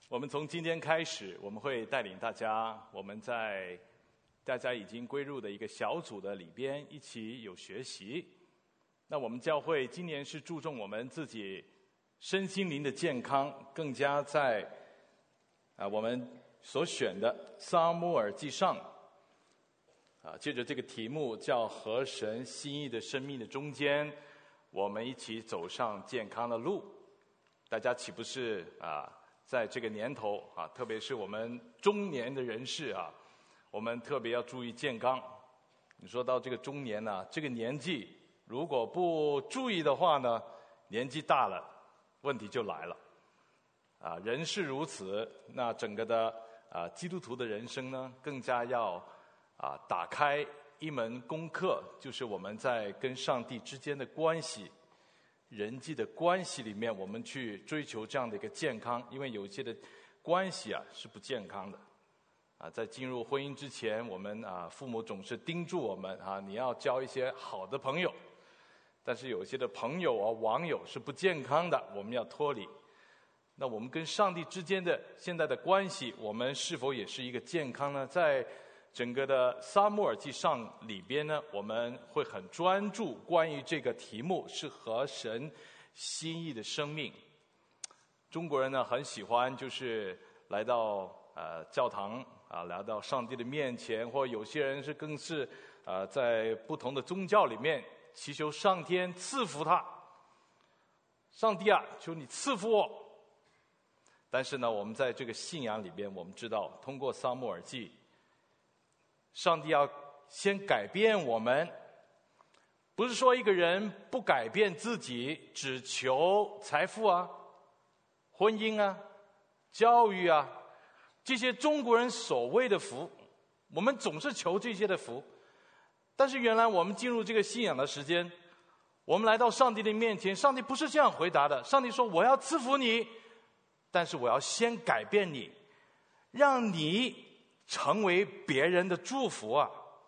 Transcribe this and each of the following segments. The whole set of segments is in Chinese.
我们从今天开始，我们会带领大家，我们在大家已经归入的一个小组的里边一起有学习。那我们教会今年是注重我们自己身心灵的健康，更加在我们所选的撒母耳记上借着这个题目叫合神心意的生命的中间，我们一起走上健康的路。大家岂不是在这个年头特别是我们中年的人士我们特别要注意健康。你说到这个中年这个年纪如果不注意的话呢，年纪大了问题就来了人是如此，那整个的基督徒的人生呢，更加要打开一门功课，就是我们在跟上帝之间的关系，人际的关系里面，我们去追求这样的一个健康。因为有一些的关系是不健康的在进入婚姻之前，我们父母总是叮嘱我们你要交一些好的朋友，但是有些的朋友网友是不健康的，我们要脱离。那我们跟上帝之间的现在的关系，我们是否也是一个健康呢？在整个的撒母耳记上里边呢，我们会很专注关于这个题目，是合神心意的生命。中国人呢很喜欢就是来到教堂来到上帝的面前，或有些人是更是在不同的宗教里面祈求上天赐福他。上帝求你赐福我。但是呢，我们在这个信仰里边，我们知道通过撒母耳记，上帝要先改变我们，不是说一个人不改变自己，只求财富婚姻教育这些中国人所谓的福，我们总是求这些的福。但是原来我们进入这个信仰的时间，我们来到上帝的面前，上帝不是这样回答的。上帝说我要赐福你，但是我要先改变你，让你成为别人的祝福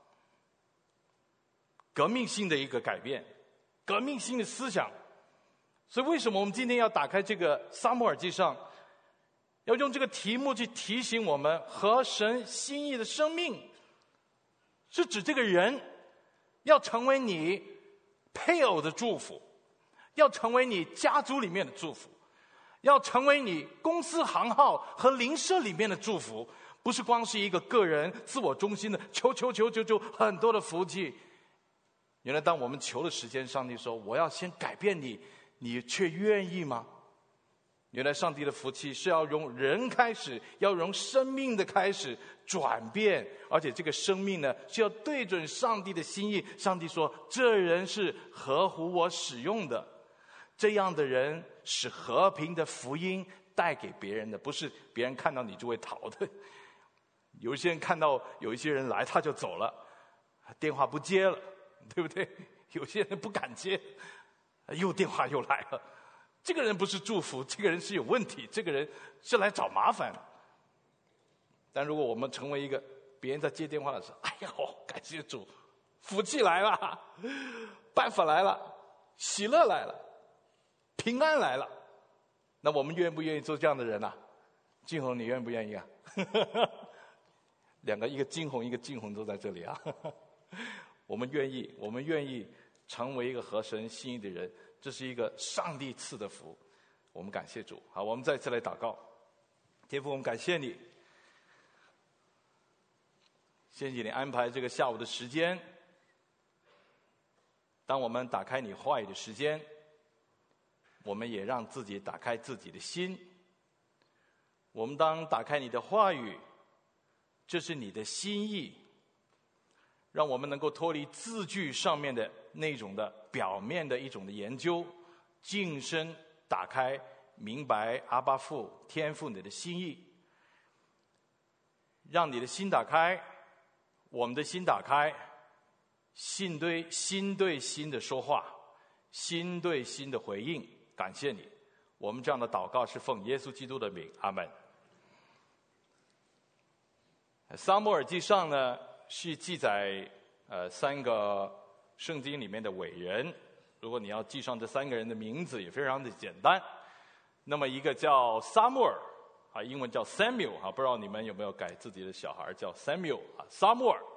革命性的一个改变，革命性的思想。所以为什么我们今天要打开这个撒母耳记上，要用这个题目去提醒我们，合神心意的生命是指这个人要成为你配偶的祝福，要成为你家族里面的祝福，要成为你公司行号和邻舍里面的祝福，不是光是一个个人自我中心的求很多的福气。原来当我们求的时间，上帝说我要先改变你，你却愿意吗？原来上帝的福气是要从人开始，要从生命的开始转变，而且这个生命呢是要对准上帝的心意。上帝说这人是合乎我使用的，这样的人是和平的福音带给别人的，不是别人看到你就会逃的。有一些人看到有一些人来他就走了，电话不接了，对不对？有些人不敢接，又电话又来了。这个人不是祝福，这个人是有问题，这个人是来找麻烦。但如果我们成为一个别人在接电话的时候，哎呀感谢主，福气来了，办法来了，喜乐来了，平安来了，那我们愿不愿意做这样的人金红你愿不愿意两个，一个金红一个金红都在这里我们愿意成为一个合神心意的人，这是一个上帝赐的福，我们感谢主。好，我们再次来祷告。天父，我们感谢你，谢谢你安排这个下午的时间，当我们打开你话语的时间，我们也让自己打开自己的心。我们当打开你的话语，这是你的心意，让我们能够脱离字句上面的那种的表面的一种的研究，晋升打开明白阿爸父天父你的心意，让你的心打开，我们的心打开，心对心的说话，心对心的回应。感谢你，我们这样的祷告是奉耶稣基督的名，阿们。撒母耳记上呢是记载三个圣经里面的伟人，如果你要记上这三个人的名字也非常的简单。那么一个叫撒母耳， 啊，英文叫 Samuel 啊，不知道你们有没有改自己的小孩叫 Samuel 啊，撒母耳，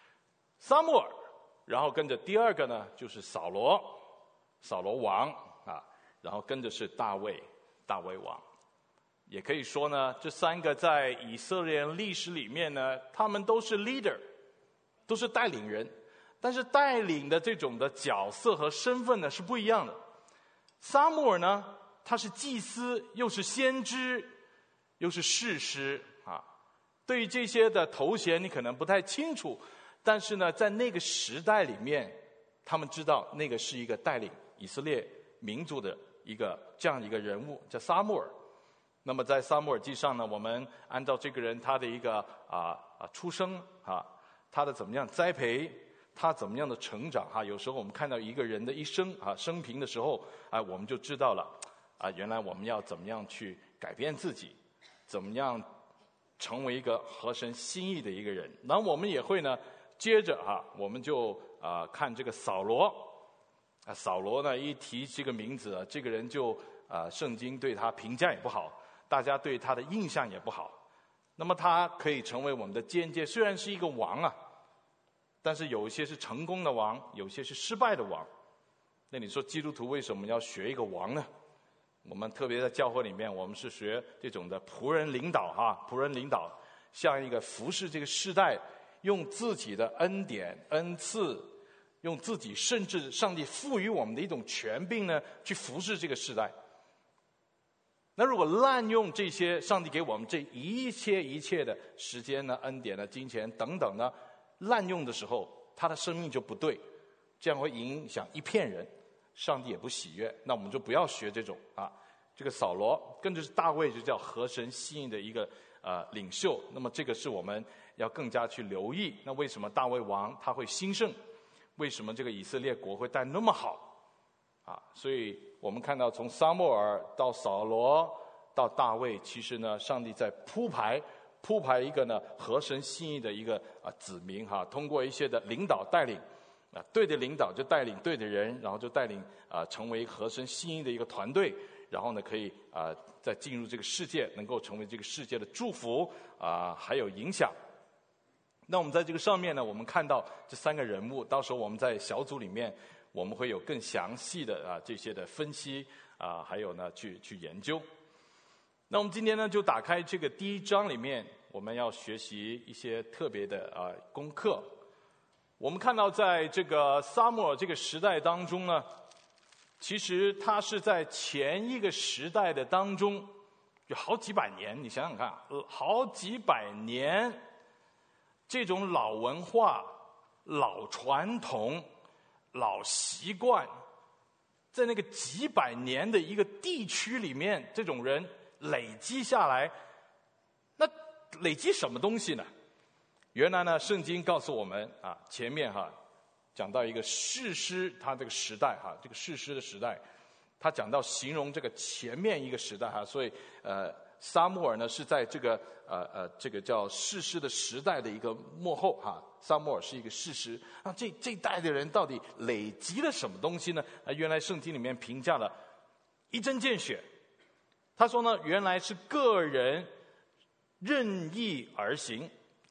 然后跟着第二个呢就是扫罗王啊，然后跟着是大卫王。也可以说呢，这三个在以色列历史里面呢，他们都是 leader， 都是带领人，但是带领的这种的角色和身份呢是不一样的。撒母耳呢，他是祭司，又是先知，又是士师啊。对于这些的头衔，你可能不太清楚，但是呢，在那个时代里面，他们知道那个是一个带领以色列民族的这样一个人物，叫撒母耳。那么在撒母耳记上呢，我们按照这个人他的一个出生啊，他的怎么样栽培，他怎么样的成长啊，有时候我们看到一个人的一生啊生平的时候啊，我们就知道了啊，原来我们要怎么样去改变自己，怎么样成为一个合神心意的一个人。然后我们也会呢，接着我们就看这个扫罗啊，扫罗呢一提这个名字，这个人就圣经对他评价也不好。大家对他的印象也不好，那么他可以成为我们的间接，虽然是一个王啊，但是有一些是成功的王，有些是失败的王。那你说基督徒为什么要学一个王呢？我们特别在教会里面，我们是学这种的仆人领导仆人领导，像一个服侍这个世代，用自己的恩典恩赐，用自己甚至上帝赋予我们的一种权柄呢，去服侍这个世代。那如果滥用这些上帝给我们这一切的时间呢、恩典呢、金钱等等呢，滥用的时候，他的生命就不对，这样会影响一片人，上帝也不喜悦。那我们就不要学这种这个扫罗跟着大卫就叫合神心意的一个领袖。那么这个是我们要更加去留意。那为什么大卫王他会兴盛？为什么这个以色列国会带那么好？所以我们看到从撒母耳到扫罗到大卫，其实呢，上帝在铺排一个呢合神心意的一个子民通过一些的领导带领对的领导就带领对的人，然后就带领成为合神心意的一个团队，然后呢可以再进入这个世界，能够成为这个世界的祝福还有影响。那我们在这个上面呢，我们看到这三个人物，到时候我们在小组里面我们会有更详细的这些的分析还有呢去研究。那我们今天呢就打开这个第1章里面，我们要学习一些特别的功课。我们看到在这个撒母耳这个时代当中呢，其实他是在前一个时代的当中有好几百年，你想想看，好几百年这种老文化、老传统、老习惯，在那个几百年的一个地区里面，这种人累积下来，那累积什么东西呢？原来呢，圣经告诉我们前面讲到一个士师，他这个时代这个士师的时代，他讲到形容这个前面一个时代所以撒母耳呢是在这个这个叫士师的时代的一个末后撒母耳是一个士师这一代的人到底累积了什么东西呢？原来圣经里面评价了一针见血。他说呢，原来是个人任意而行，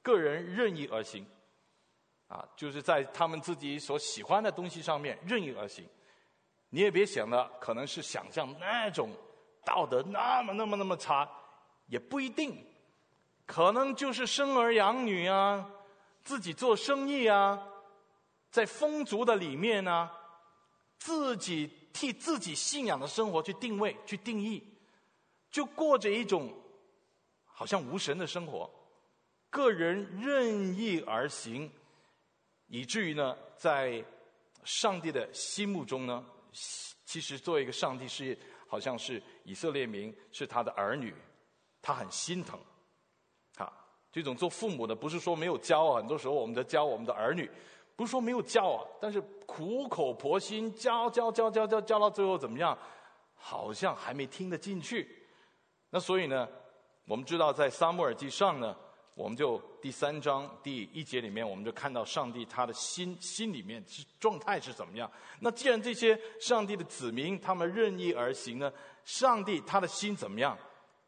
就是在他们自己所喜欢的东西上面任意而行。你也别想了，可能是想象那种道德那么差，也不一定，可能就是生儿养女自己做生意在风俗的里面自己替自己信仰的生活去定位、去定义，就过着一种好像无神的生活，个人任意而行，以至于呢，在上帝的心目中呢，其实作为一个上帝是好像是以色列民，是他的儿女，他很心疼这种做父母的不是说没有教很多时候我们在教我们的儿女，不是说没有教但是苦口婆心教到最后怎么样，好像还没听得进去。那所以呢，我们知道在撒母耳记上呢，我们就第3章第1节里面，我们就看到上帝他的心里面状态是怎么样。那既然这些上帝的子民他们任意而行呢，上帝他的心怎么样？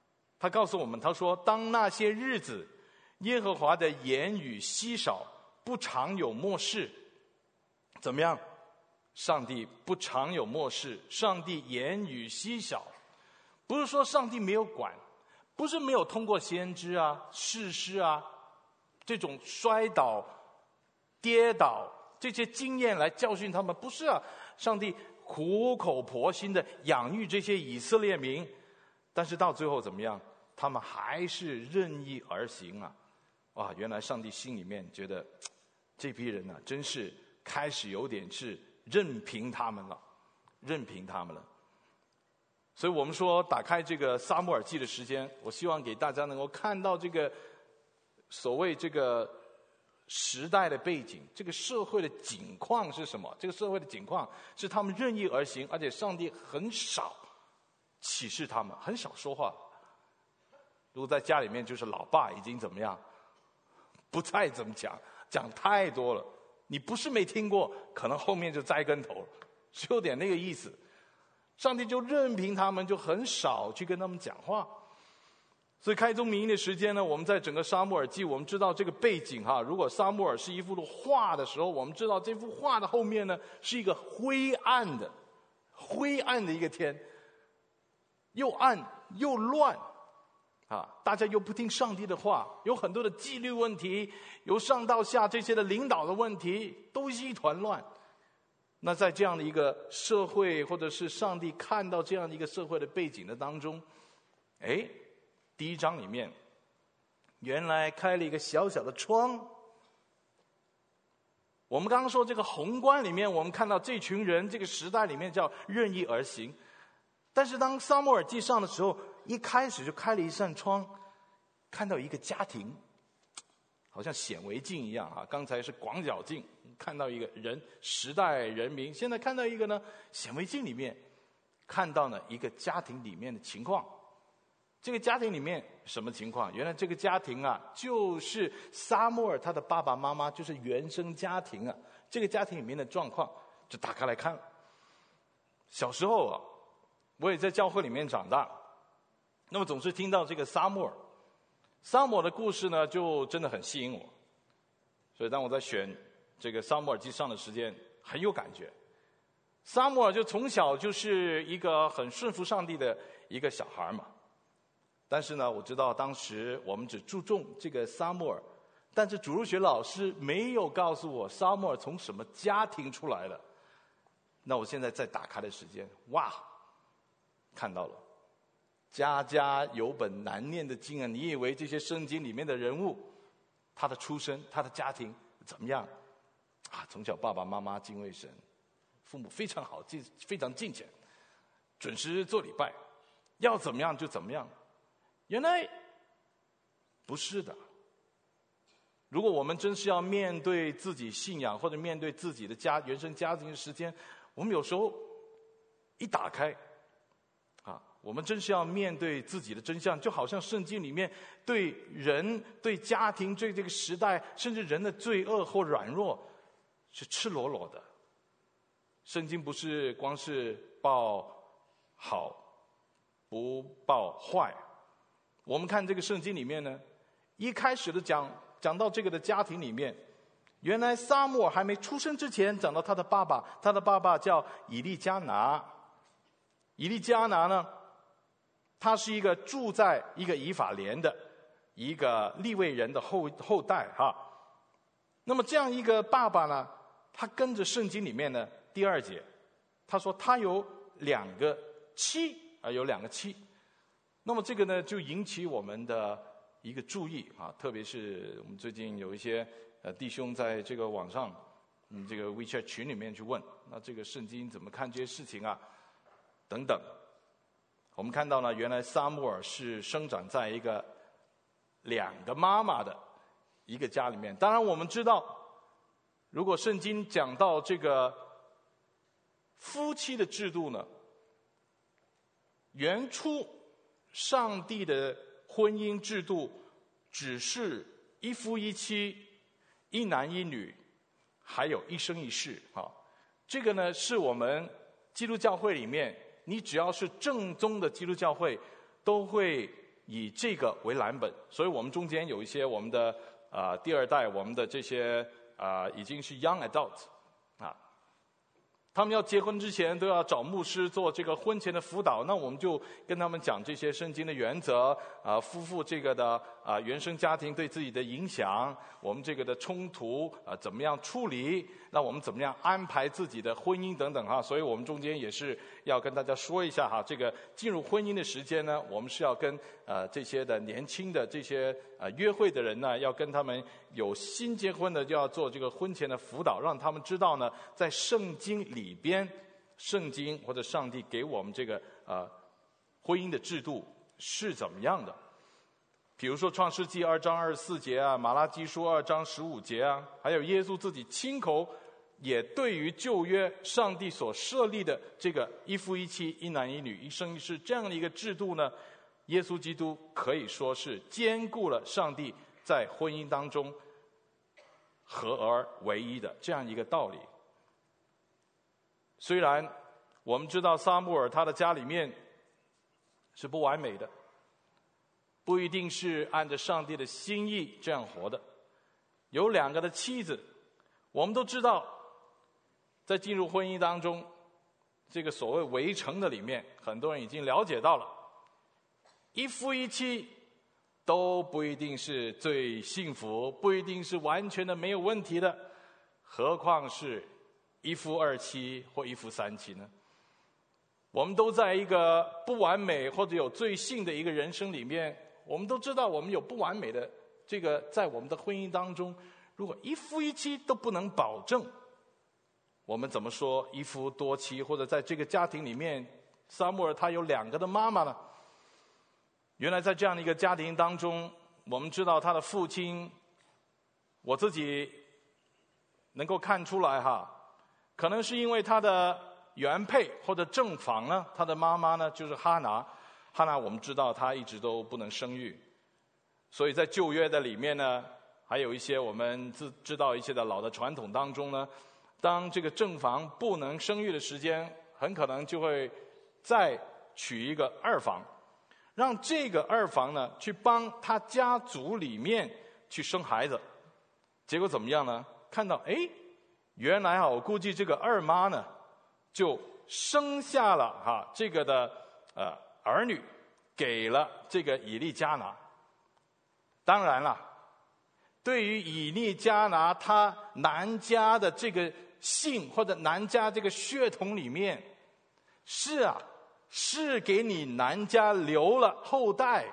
他告诉我们，他说：“当那些日子，耶和华的言语稀少，不常有默示。”怎么样？上帝不常有默示，上帝言语稀少，不是说上帝没有管，不是没有通过先知啊、士师啊这种摔倒、跌倒这些经验来教训他们，不是啊，上帝苦口婆心的养育这些以色列民，但是到最后怎么样？他们还是任意而行啊！哇，原来上帝心里面觉得这批人呢，真是开始有点是任凭他们了，任凭他们了。所以我们说，打开这个撒母耳记的时间，我希望给大家能够看到这个所谓这个时代的背景，这个社会的景况是什么？这个社会的景况是他们任意而行，而且上帝很少启示他们，很少说话。如果在家里面，就是老爸已经怎么样，不再怎么讲，讲太多了。你不是没听过，可能后面就栽跟头了，是有点那个意思。上帝就任凭他们，就很少去跟他们讲话。所以开宗明义的时间呢，我们在整个撒母耳记，我们知道这个背景哈。如果撒母耳是一幅画的时候，我们知道这幅画的后面呢，是一个灰暗的一个天，又暗又乱。大家又不听上帝的话，有很多的纪律问题，由上到下这些的领导的问题，都是一团乱。那在这样的一个社会，或者是上帝看到这样的一个社会的背景的当中，第一章里面，原来开了一个小小的窗。我们刚刚说这个宏观里面，我们看到这群人这个时代里面叫任意而行，但是当撒母耳记上的时候，一开始就开了一扇窗，看到一个家庭，好像显微镜一样啊。刚才是广角镜，看到一个人时代人民，现在看到一个呢显微镜里面看到呢一个家庭里面的情况。这个家庭里面什么情况？原来这个家庭啊，就是撒母耳他的爸爸妈妈，就是原生家庭啊。这个家庭里面的状况就打开来看。小时候啊，我也在教会里面长大，那么总是听到这个撒母耳的故事呢，就真的很吸引我。所以当我在选这个撒母耳记上的时间，很有感觉。撒母耳就从小就是一个很顺服上帝的一个小孩嘛。但是呢，我知道当时我们只注重这个撒母耳，但是主日学老师没有告诉我撒母耳从什么家庭出来的。那我现在再打开的时间，哇，看到了，家家有本难念的经啊！你以为这些圣经里面的人物，他的出身、他的家庭怎么样啊？从小爸爸妈妈敬畏神，父母非常好，非常敬虔，准时做礼拜，要怎么样就怎么样。原来不是的。如果我们真是要面对自己信仰，或者面对自己的原生家庭的时间，我们有时候一打开我们真是要面对自己的真相，就好像圣经里面对人、对家庭、对这个时代，甚至人的罪恶或软弱是赤裸裸的。圣经不是光是报好不报坏。我们看这个圣经里面呢，一开始的讲到这个的家庭里面，原来撒母耳还没出生之前，讲到他的爸爸，他的爸爸叫以利加拿。以利加拿呢，他是一个住在一个以法莲的一个利未人的后代哈。那么这样一个爸爸呢，他跟着圣经里面呢第2节，他说他有2个妻。那么这个呢，就引起我们的一个注意特别是我们最近有一些弟兄在这个网上，这个 WeChat 群里面去问，那这个圣经怎么看这些事情啊？等等。我们看到呢，原来撒母耳是生长在一个2个妈妈的一个家里面。当然我们知道，如果圣经讲到这个夫妻的制度呢，原初上帝的婚姻制度只是一夫一妻、一男一女，还有一生一世这个呢，是我们基督教会里面，你只要是正宗的基督教会，都会以这个为蓝本。所以我们中间有一些我们的第二代，我们的这些已经是 young adult 他们要结婚之前都要找牧师做这个婚前的辅导，那我们就跟他们讲这些圣经的原则，夫妇这个的原生家庭对自己的影响，我们这个的冲突怎么样处理，那我们怎么样安排自己的婚姻等等所以我们中间也是要跟大家说一下这个进入婚姻的时间呢，我们是要跟这些的年轻的这些约会的人呢，要跟他们有新结婚的就要做这个婚前的辅导，让他们知道呢，在圣经里边，圣经或者上帝给我们这个婚姻的制度是怎么样的。比如说创世纪2章24节马拉基书2章15节还有耶稣自己亲口也对于旧约上帝所设立的这个一夫一妻一男一女一生一世这样的一个制度呢，耶稣基督可以说是兼顾了上帝在婚姻当中合而为一的这样一个道理。虽然我们知道撒母耳他的家里面是不完美的，不一定是按着上帝的心意这样活的，有2个的妻子，我们都知道在进入婚姻当中，这个所谓围城的里面，很多人已经了解到了，一夫一妻都不一定是最幸福，不一定是完全的没有问题的，何况是一夫2妻或一夫3妻呢？我们都在一个不完美或者有罪性的一个人生里面，我们都知道我们有不完美的这个在我们的婚姻当中，如果一夫一妻都不能保证，我们怎么说一夫多妻？或者在这个家庭里面，撒母耳他有2个的妈妈呢？原来在这样的一个家庭当中，我们知道他的父亲，我自己能够看出来可能是因为他的原配或者正房呢，他的妈妈呢就是哈拿。哈拿我们知道她一直都不能生育，所以在旧约的里面呢，还有一些我们知道一些的老的传统当中呢，当这个正房不能生育的时间，很可能就会再娶一个2房，让这个2房呢去帮他家族里面去生孩子。结果怎么样呢？看到原来我估计这个2妈呢就生下了这个的儿女，给了这个以利加拿。当然了，对于以利加拿他南家的这个姓或者南家这个血统里面，是给你南家留了后代，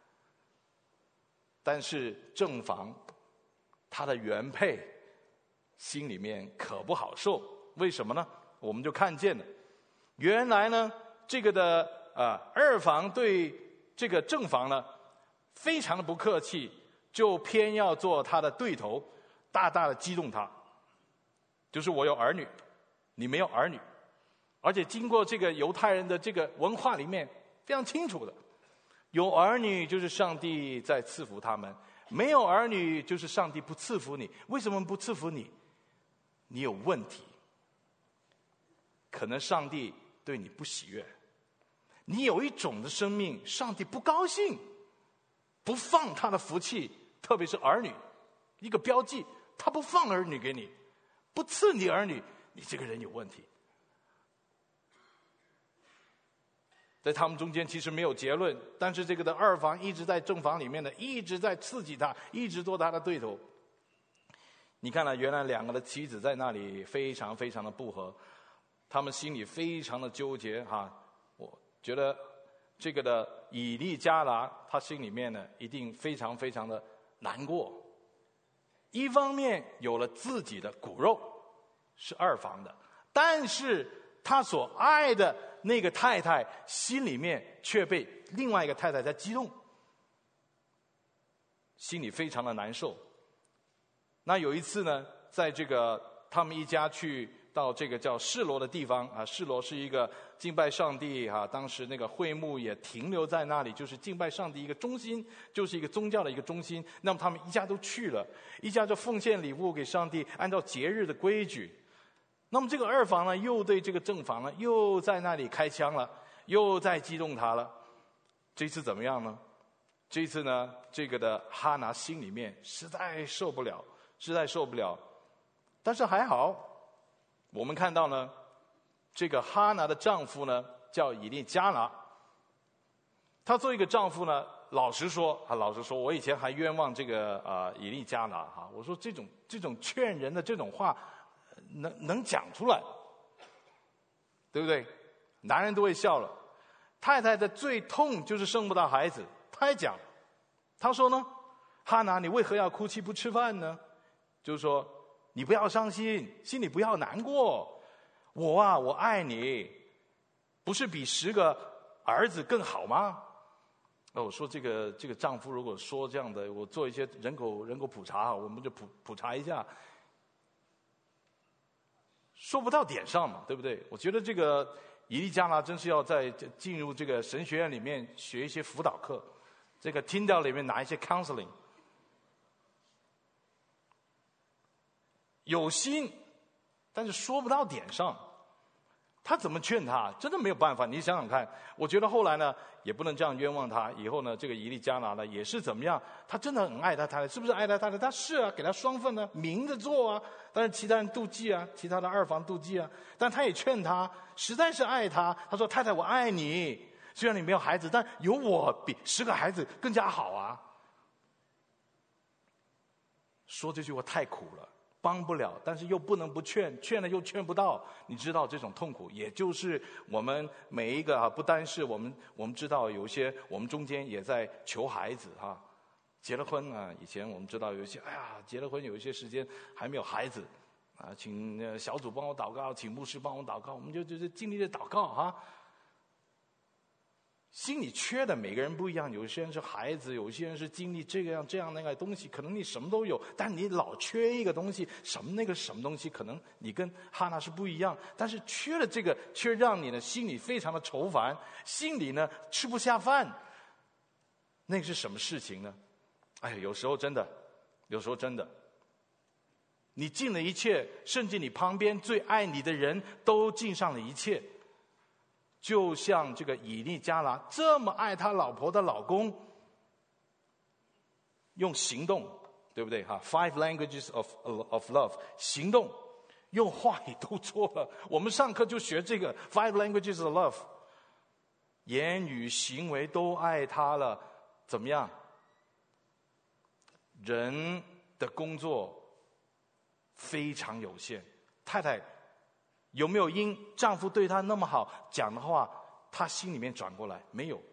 但是正房他的原配心里面可不好受。为什么呢？我们就看见了，原来呢这个的2房对这个正房呢非常的不客气，就偏要做他的对头，大大的激动他，就是我有儿女，你没有儿女。而且经过这个犹太人的这个文化里面非常清楚的，有儿女就是上帝在赐福他们，没有儿女就是上帝不赐福你。为什么不赐福你？你有问题，可能上帝对你不喜悦，你有一种的生命上帝不高兴，不放他的福气，特别是儿女一个标记，他不放儿女给你，不赐你儿女，你这个人有问题。在他们中间其实没有结论，但是这个的2房一直在正房里面的一直在刺激他，一直做他的对头。你看了原来2个的妻子在那里非常非常的不和，他们心里非常的纠结我觉得这个的以利加拿他心里面呢一定非常非常的难过。一方面有了自己的骨肉是2房的，但是他所爱的那个太太心里面却被另外一个太太在激动，心里非常的难受。那有一次呢，在这个他们一家去到这个叫示罗的地方示罗是一个敬拜上帝当时那个会幕也停留在那里，就是敬拜上帝一个中心，就是一个宗教的一个中心。那么他们一家都去了，一家就奉献礼物给上帝，按照节日的规矩。那么这个2房呢又对这个正房呢又在那里开枪了，又在激动他了。这次怎么样呢？ 这一次呢，这个的哈拿心里面实在受不了。但是还好，我们看到呢，这个哈拿的丈夫呢叫以利加拿。他做一个丈夫呢，老实说，我以前还冤枉这个以利加拿哈。我说这种劝人的这种话，能讲出来，对不对？男人都会笑了。太太的最痛就是生不到孩子，他还讲，他说呢，哈拿，你为何要哭泣不吃饭呢？就是说，你不要伤心，心里不要难过。我爱你，不是比10个儿子更好吗？我说这个丈夫如果说这样的，我做一些人口普查，我们就普查一下，说不到点上嘛，对不对？我觉得这个以利加拿真是要在进入这个神学院里面学一些辅导课，这个听到里面拿一些 counseling。有心，但是说不到点上，他怎么劝他？真的没有办法。你想想看，我觉得后来呢，也不能这样冤枉他。以后呢，这个以利加拿呢，也是怎么样？他真的很爱他太太，是不是爱他太太？他是啊，给他双份呢，明着做啊。但是其他人妒忌啊，其他的二房妒忌啊。但他也劝他，实在是爱他。他说：“太太，我爱你，虽然你没有孩子，但有我比10个孩子更加好啊。”说这句话太苦了。帮不了，但是又不能不劝，劝了又劝不到，你知道这种痛苦，也就是我们每一个不单是我们知道有一些我们中间也在求孩子结了婚啊，以前我们知道有一些结了婚有一些时间还没有孩子请小组帮我祷告，请牧师帮我祷告，我们就尽力的祷告心里缺的每个人不一样，有些人是孩子，有些人是经历这样那个东西，可能你什么都有，但你老缺一个东西，什么东西，可能你跟哈拿是不一样，但是缺了这个，却让你的心里非常的愁烦，心里呢吃不下饭。那个是什么事情呢？有时候真的，你尽了一切，甚至你旁边最爱你的人都尽上了一切。就像这个以利加拿这么爱他老婆的老公，用行动，对不对？5 languages of love， 行动，用话语都做了。我们上课就学这个5 languages of love， 言语行为都爱他了，怎么样？人的工作非常有限，太太有没有因丈夫对她那么好讲的话，她心里面转过来？没有。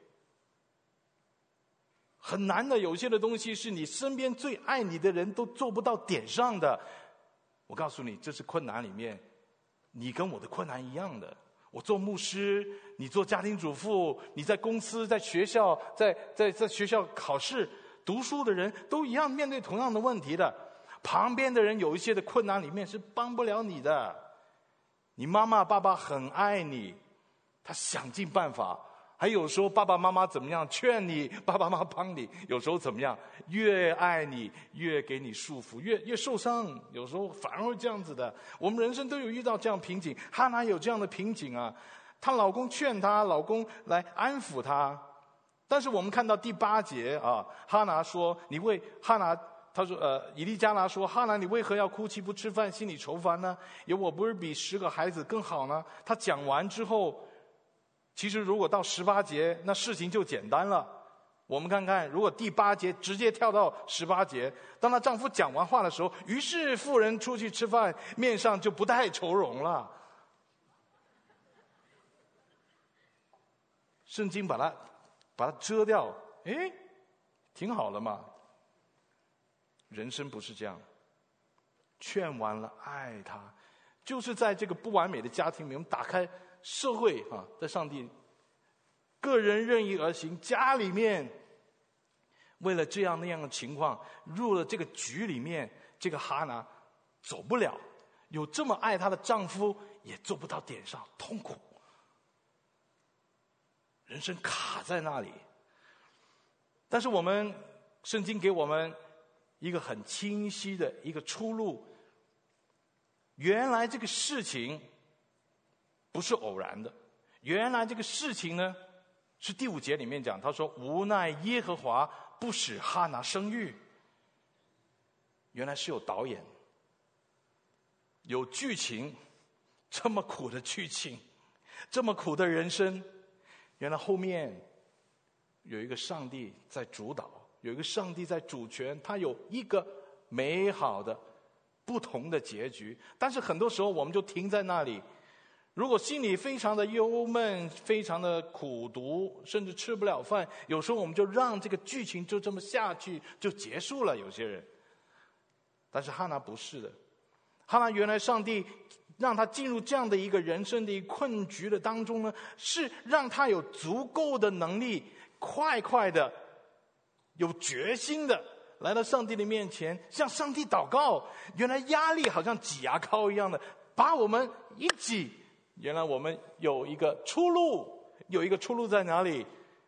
很难的，有些的东西是你身边最爱你的人都做不到点上的。我告诉你，这是困难里面，你跟我的困难一样的。我做牧师，你做家庭主妇，你在公司、在学校、在学校考试、读书的人都一样面对同样的问题的。旁边的人有一些的困难里面是帮不了你的。你妈妈爸爸很爱你，他想尽办法，还有时候爸爸妈妈怎么样劝你，爸爸妈妈帮你，有时候怎么样，越爱你越给你束缚，越受伤，有时候反而会这样子的。我们人生都有遇到这样瓶颈，哈拿有这样的瓶颈啊，她老公劝她，老公来安抚她，但是我们看到第8节哈拿说，你为哈拿。他说以利加拿说，哈拿，你为何要哭泣不吃饭，心里愁烦呢？有我不是比10个孩子更好呢？他讲完之后，其实如果到18节，那事情就简单了。我们看看，如果第8节直接跳到18节，当她丈夫讲完话的时候，于是妇人出去吃饭，面上就不带愁容了。圣经把它遮掉，挺好的嘛。人生不是这样，劝完了爱他，就是在这个不完美的家庭里面，我们打开社会在上帝个人任意而行，家里面为了这样那样的情况入了这个局里面，这个哈拿走不了，有这么爱她的丈夫也做不到点上，痛苦，人生卡在那里。但是我们圣经给我们一个很清晰的一个出路，原来这个事情不是偶然的，原来这个事情呢是第5节里面讲，他说无奈耶和华不使哈拿生育，原来是有导演，有剧情，这么苦的剧情，这么苦的人生，原来后面有一个上帝在主导，有一个上帝在主权，他有一个美好的不同的结局。但是很多时候我们就停在那里，如果心里非常的忧闷，非常的苦毒，甚至吃不了饭，有时候我们就让这个剧情就这么下去就结束了，有些人。但是哈拿不是的，哈拿原来上帝让他进入这样的一个人生的一个困局的当中呢，是让他有足够的能力，快快的有决心的来到上帝的面前，向上帝祷告。原来压力好像挤牙膏一样的把我们一挤，原来我们有一个出路，有一个出路在哪里？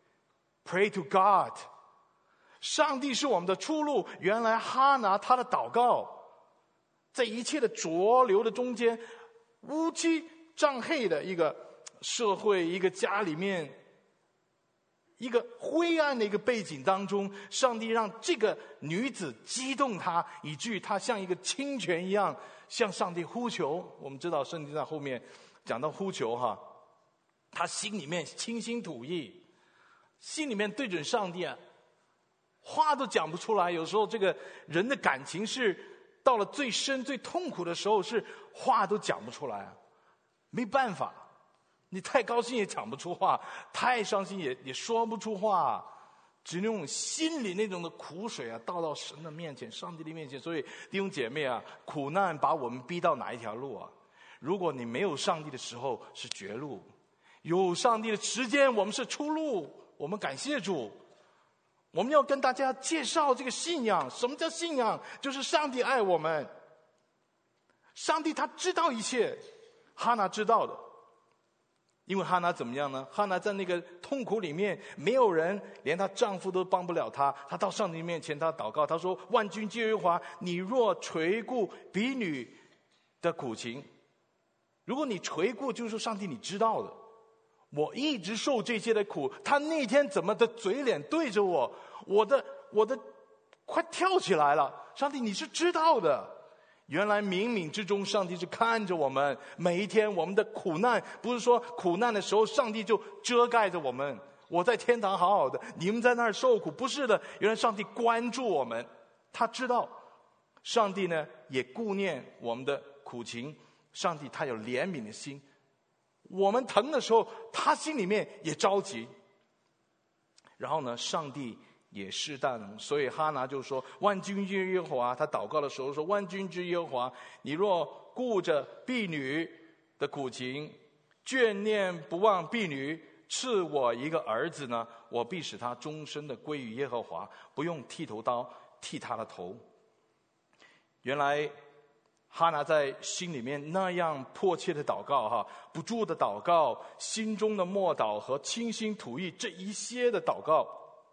Pray to God， 上帝是我们的出路。原来哈拿他的祷告，在一切的浊流的中间，乌漆瘴黑的一个社会，一个家里面，一个灰暗的一个背景当中，上帝让这个女子激动她，以至于她像一个清泉一样向上帝呼求。我们知道圣经在后面讲到呼求哈，她心里面倾心吐意，心里面对准上帝啊，话都讲不出来。有时候这个人的感情是到了最深最痛苦的时候，是话都讲不出来啊，没办法，你太高兴也讲不出话，太伤心也说不出话，只用心里那种的苦水啊倒到神的面前，上帝的面前。所以弟兄姐妹啊，苦难把我们逼到哪一条路啊？如果你没有上帝的时候是绝路，有上帝的时间我们是出路。我们感谢主，我们要跟大家介绍这个信仰。什么叫信仰？就是上帝爱我们，上帝他知道一切，哈拿知道的。因为哈拿怎么样呢？哈拿在那个痛苦里面，没有人，连她丈夫都帮不了她。她到上帝面前，她祷告，她说：万军之耶和华，你若垂顾婢女的苦情。如果你垂顾，就是说上帝你知道的，我一直受这些的苦。他那天怎么的嘴脸对着我，我的快跳起来了。上帝你是知道的。原来冥冥之中上帝是看着我们每一天我们的苦难，不是说苦难的时候上帝就遮盖着我们，我在天堂好好的，你们在那儿受苦，不是的。原来上帝关注我们，他知道，上帝呢也顾念我们的苦情，上帝他有怜悯的心，我们疼的时候他心里面也着急。然后呢上帝也适当，所以哈拿就说：万军之耶和华，他祷告的时候说：万军之耶和华，你若顾着婢女的苦情，眷念不忘婢女，赐我一个儿子呢，我必使他终身的归于耶和华，不用剃头刀剃他的头。原来哈拿在心里面那样迫切的祷告哈，不住的祷告，心中的默祷和倾心吐意这一些的祷告，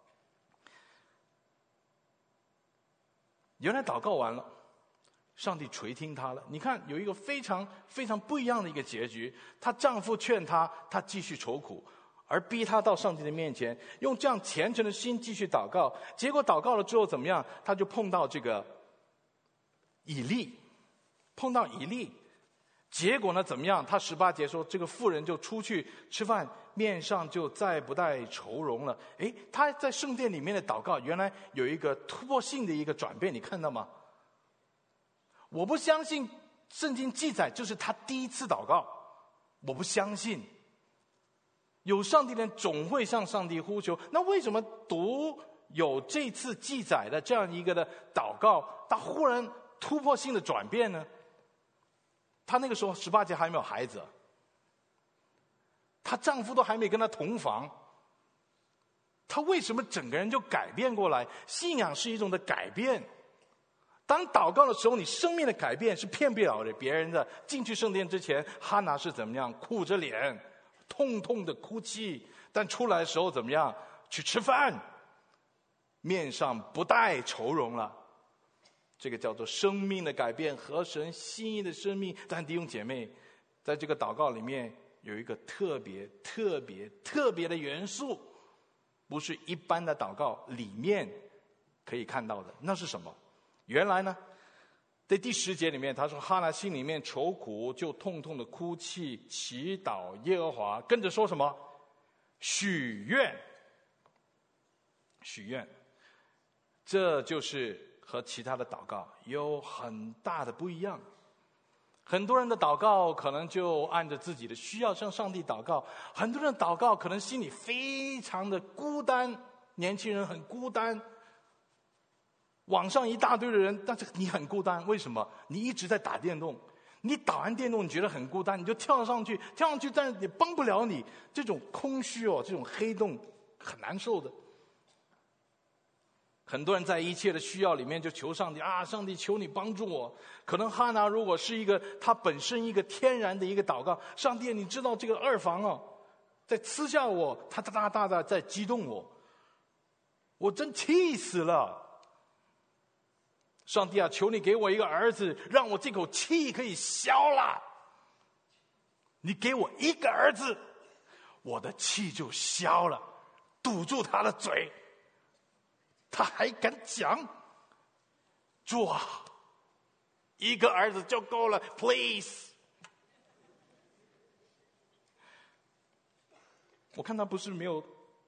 原来祷告完了，上帝垂听她了。你看有一个非常非常不一样的一个结局，她丈夫劝她，她继续愁苦，而逼她到上帝的面前，用这样虔诚的心继续祷告。结果祷告了之后怎么样？她就碰到这个以利，结果呢怎么样？他18节说，这个妇人就出去吃饭，面上就再不带愁容了。他在圣殿里面的祷告，原来有一个突破性的一个转变，你看到吗？我不相信圣经记载这是他第一次祷告，我不相信。有上帝的人总会向上帝呼求，那为什么独有这次记载的这样一个的祷告，他忽然突破性的转变呢？她那个时候18节还没有孩子，她丈夫都还没跟她同房，她为什么整个人就改变过来？信仰是一种的改变。当祷告的时候，你生命的改变是骗不了别人的。进去圣殿之前，哈拿是怎么样？苦着脸，痛痛的哭泣，但出来的时候怎么样？去吃饭，面上不带愁容了。这个叫做生命的改变，合神心意的生命。但弟兄姐妹，在这个祷告里面有一个特别的元素，不是一般的祷告里面可以看到的。那是什么？原来呢，在第10节里面，他说哈拿心里面愁苦，就痛痛的哭泣，祈祷耶和华，跟着说什么？许愿。许愿，这就是和其他的祷告有很大的不一样。很多人的祷告可能就按着自己的需要向上帝祷告，很多人的祷告可能心里非常的孤单，年轻人很孤单，网上一大堆的人，但是你很孤单，为什么？你一直在打电动，你打完电动你觉得很孤单，你就跳上去，但是也帮不了你，这种空虚哦，这种黑洞很难受的。很多人在一切的需要里面就求上帝啊，上帝求你帮助我。可能哈拿如果是一个他本身一个天然的一个祷告，上帝你知道这个二房哦，在刺下我，他大在激动我，我真气死了。上帝啊，求你给我一个儿子，让我这口气可以消了。你给我一个儿子，我的气就消了，堵住他的嘴。他还敢讲，主啊，一个儿子就够了 ，please。我看他不是没有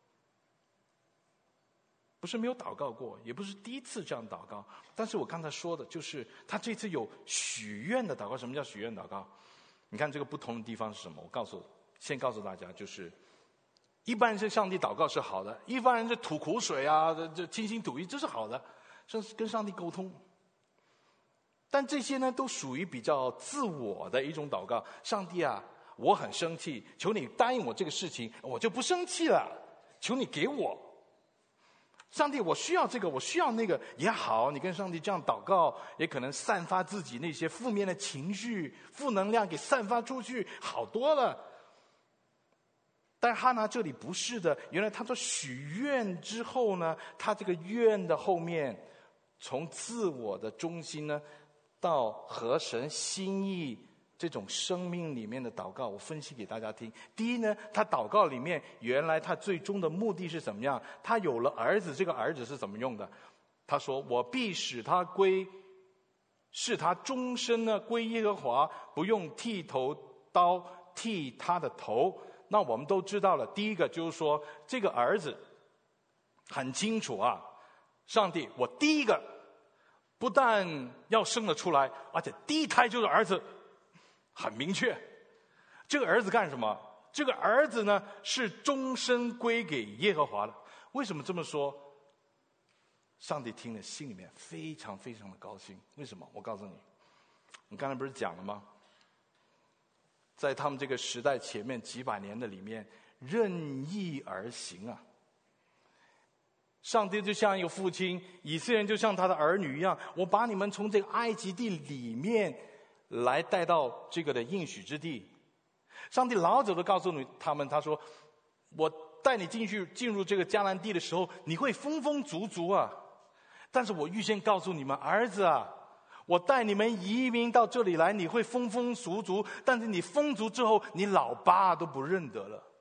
祷告过，也不是第一次这样祷告。但是我刚才说的就是他这次有许愿的祷告。什么叫许愿祷告？你看这个不同的地方是什么？先告诉大家，就是一般人向上帝祷告是好的，一般人是吐苦水啊，这倾心吐意，这是好的，这是跟上帝沟通。但这些呢，都属于比较自我的一种祷告。上帝啊，我很生气，求你答应我这个事情，我就不生气了，求你给我。上帝，我需要这个，我需要那个也好，你跟上帝这样祷告，也可能散发自己那些负面的情绪、负能量给散发出去，好多了。但哈拿这里不是的，原来他说许愿之后呢，他这个愿的后面，从自我的中心呢，到合神心意这种生命里面的祷告，我分析给大家听。第一呢，他祷告里面原来他最终的目的是怎么样？他有了儿子，这个儿子是怎么用的？他说：“我必使他使他终身呢归耶和华，不用剃头刀剃他的头。”那我们都知道了，第一个就是说，这个儿子很清楚啊，上帝，我第一个不但要生了出来，而且第一胎就是儿子，很明确。这个儿子干什么？这个儿子呢，是终身归给耶和华的。为什么这么说？上帝听了心里面非常非常的高兴。为什么？我告诉你，你刚才不是讲了吗？在他们这个时代前面几百年的里面，任意而行啊！上帝就像一个父亲，以色列人就像他的儿女一样，我把你们从这个埃及地里面来带到这个的应许之地。上帝老早都告诉他们，他说：“我带你进入这个迦南地的时候，你会丰丰足足啊！但是我预先告诉你们，儿子啊。”我带你们移民到这里来，你会丰丰足足，但是你丰足之后，你老爸都不认得了。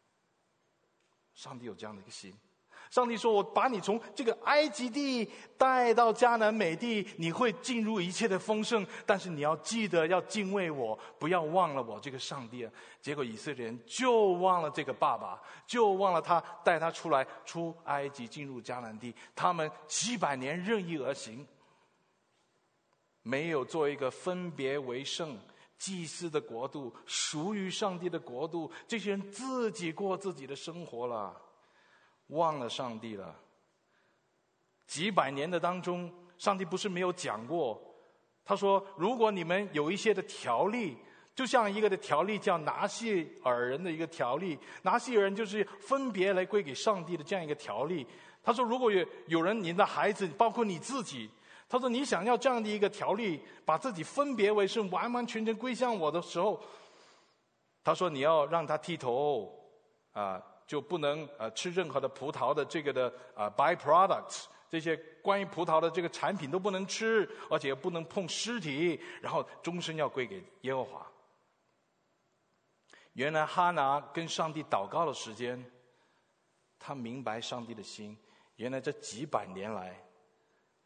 上帝有这样的一个心，上帝说：“我把你从这个埃及地带到迦南美地，你会进入一切的丰盛，但是你要记得要敬畏我，不要忘了我这个上帝啊。”结果以色列人就忘了这个爸爸，就忘了他带他出埃及，进入迦南地，他们几百年任意而行。没有做一个分别为圣祭司的国度，属于上帝的国度，这些人自己过自己的生活了，忘了上帝了。几百年的当中，上帝不是没有讲过，他说如果你们有一些的条例，就像一个的条例叫拿细尔人的一个条例，拿细尔人就是分别来归给上帝的这样一个条例。他说如果有人，你的孩子包括你自己，他说：“你想要这样的一个条例，把自己分别为圣，完完全全归向我的时候，他说你要让他剃头，就不能吃任何的葡萄的这个的byproducts， 这些关于葡萄的这个产品都不能吃，而且不能碰尸体，然后终身要归给耶和华。”原来哈拿跟上帝祷告的时间，他明白上帝的心。原来这几百年来，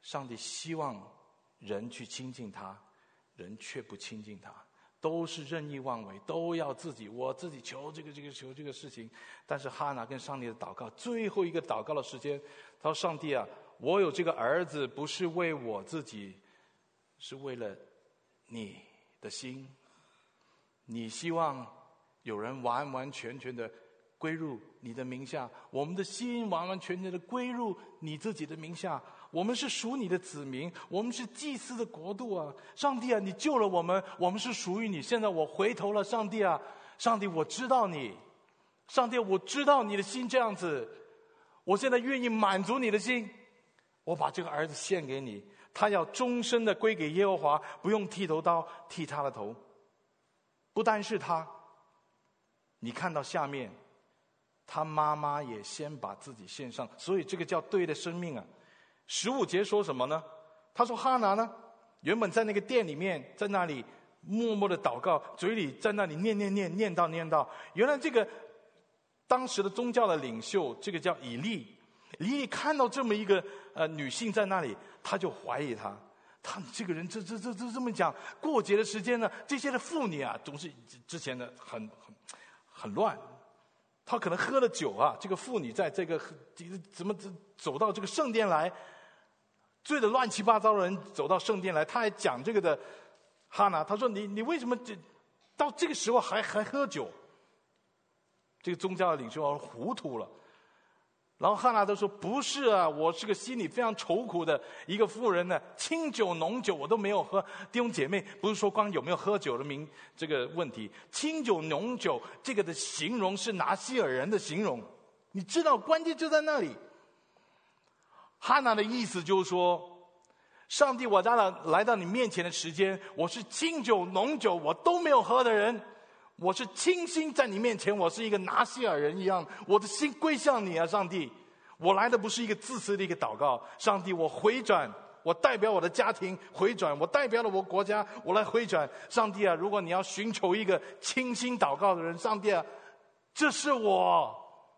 上帝希望人去亲近他，人却不亲近他，都是任意妄为，都要我自己求这个求这个事情。但是哈拿跟上帝的祷告，最后一个祷告的时间，他说：上帝啊，我有这个儿子不是为我自己，是为了你的心。你希望有人完完全全的归入你的名下，我们的心完完全全的归入你自己的名下。我们是属你的子民，我们是祭司的国度啊！上帝啊，你救了我们，我们是属于你。现在我回头了，上帝啊，上帝，我知道你，上帝，我知道你的心这样子，我现在愿意满足你的心，我把这个儿子献给你，他要终身的归给耶和华，不用剃头刀剃他的头。不单是他，你看到下面，他妈妈也先把自己献上，所以这个叫对的生命啊。15节说什么呢？他说哈拿呢，原本在那个殿里面，在那里默默的祷告，嘴里在那里念到，原来这个当时的宗教的领袖，这个叫以利看到这么一个女性在那里，他就怀疑他这个人这么讲，过节的时间呢，这些的妇女啊，总是之前的很乱。他可能喝了酒啊，这个妇女在这个怎么走到这个圣殿来，醉得乱七八糟的人走到圣殿来，他还讲这个的哈拿，他说你为什么到这个时候还喝酒？这个宗教的领袖糊涂了。然后哈拿都说不是啊，我是个心里非常愁苦的一个妇人呢，清酒浓酒我都没有喝。弟兄姐妹，不是说光有没有喝酒的这个问题，清酒浓酒这个的形容是拿西尔人的形容，你知道关键就在那里。哈拿的意思就是说，上帝，我来到你面前的时间，我是清酒浓酒我都没有喝的人，我是倾心在你面前，我是一个拿西尔人一样，我的心归向你啊，上帝。我来的不是一个自私的一个祷告，上帝，我回转，我代表我的家庭回转，我代表了我国家，我来回转。上帝啊，如果你要寻求一个倾心祷告的人，上帝啊，这是我，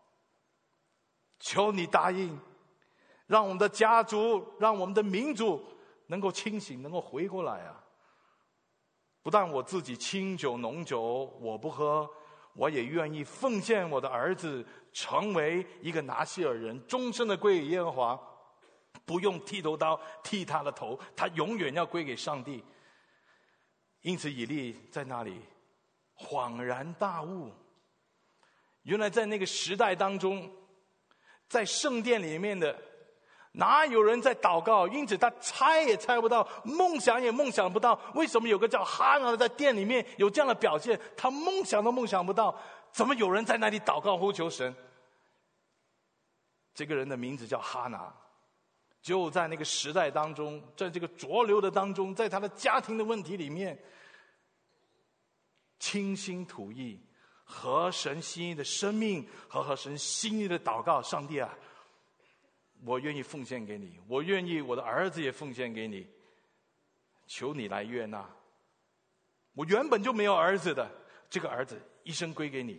求你答应，让我们的家族，让我们的民族能够清醒，能够回过来啊！不但我自己清酒浓酒我不喝，我也愿意奉献我的儿子成为一个拿西尔人，终身的归给耶和华，不用剃头刀剃他的头，他永远要归给上帝。因此以利在那里恍然大悟，原来在那个时代当中，在圣殿里面的哪有人在祷告？因此他猜也猜不到，梦想也梦想不到，为什么有个叫哈拿的在殿里面有这样的表现？他梦想都梦想不到，怎么有人在那里祷告呼求神？这个人的名字叫哈拿，就在那个时代当中，在这个浊流的当中，在他的家庭的问题里面，倾心吐意，合神心意的生命和合神心意的祷告。上帝啊，我愿意奉献给你，我愿意我的儿子也奉献给你，求你来悦纳。我原本就没有儿子的，这个儿子一生归给你。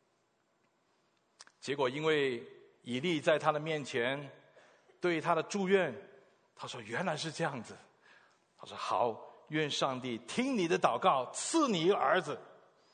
结果因为以利在他的面前对他的祝愿，他说原来是这样子，他说好，愿上帝听你的祷告，赐你一个儿子。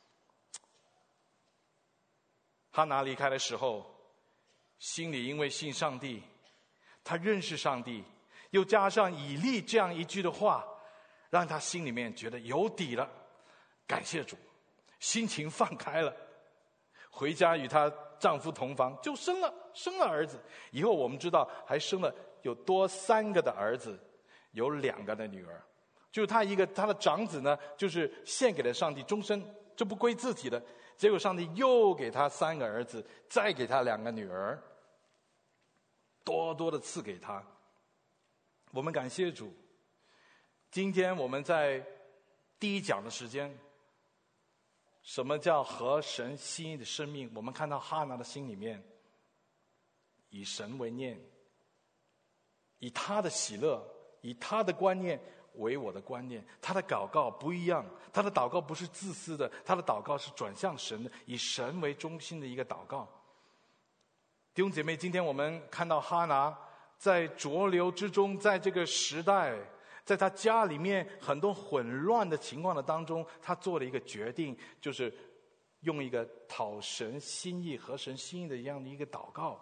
哈拿离开的时候，心里因为信上帝，他认识上帝，又加上以利这样一句的话，让他心里面觉得有底了，感谢主，心情放开了。回家与她丈夫同房，就生了儿子。以后我们知道还生了有多3个的儿子，有2个的女儿。就是他的长子呢，就是献给了上帝，终身这不归自己的。结果上帝又给他3个儿子，再给他2个女儿，多多的赐给他。我们感谢主。今天我们在第一讲的时间，什么叫合神心意的生命？我们看到哈拿的心里面以神为念，以他的喜乐，以他的观念为我的观念。他的祷告不一样，他的祷告不是自私的，他的祷告是转向神的，以神为中心的一个祷告。弟兄姐妹，今天我们看到哈拿在浊流之中，在这个时代，在他家里面很多混乱的情况的当中，他做了一个决定，就是用一个讨神心意、合神心意的这样的一个祷告。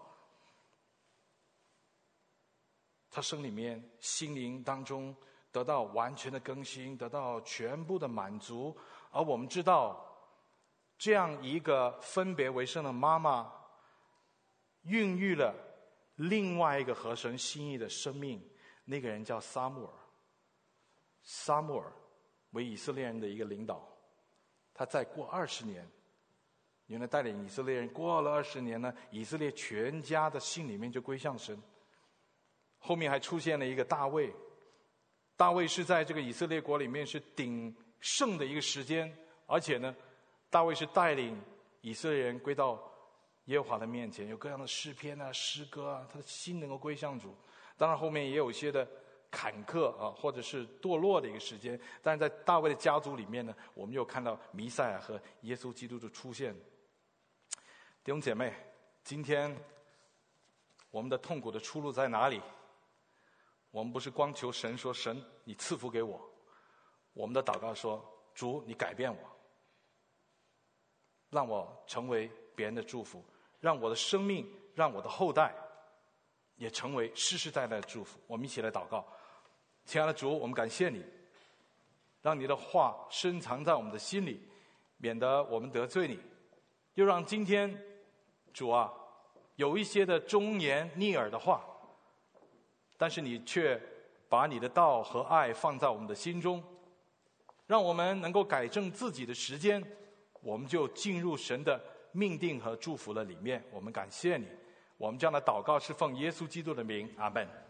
他心灵当中得到完全的更新，得到全部的满足。而我们知道，这样一个分别为圣的妈妈，孕育了另外一个合神心意的生命，那个人叫撒母耳。撒母耳为以色列人的一个领导，他再过20年，原来带领以色列人过了20年呢，以色列全家的心里面就归向神。后面还出现了一个大卫，大卫是在这个以色列国里面是鼎盛的一个时间，而且呢，大卫是带领以色列人归到耶和华的面前，有各样的诗篇啊、诗歌啊，他的心能够归向主。当然后面也有一些的坎坷啊，或者是堕落的一个时间，但是在大卫的家族里面呢，我们又看到弥赛亚和耶稣基督的出现。弟兄姐妹，今天我们的痛苦的出路在哪里？我们不是光求神说神你赐福给我，我们的祷告说主你改变我，让我成为别人的祝福，让我的生命，让我的后代也成为世世代代的祝福。我们一起来祷告。亲爱的主，我们感谢你，让你的话深藏在我们的心里，免得我们得罪你，又让今天主啊有一些的忠言逆耳的话，但是你却把你的道和爱放在我们的心中，让我们能够改正自己的时间，我们就进入神的命定和祝福的里面。我们感谢你，我们这样的祷告是奉耶稣基督的名，阿们。